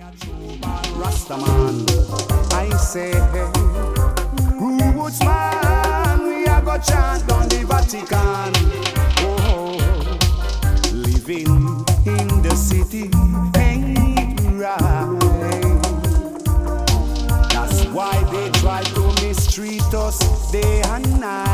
Rastaman, I say, roots man, we are go chant on the Vatican. Oh, living in the city ain't right. That's why they try to mistreat us day and night.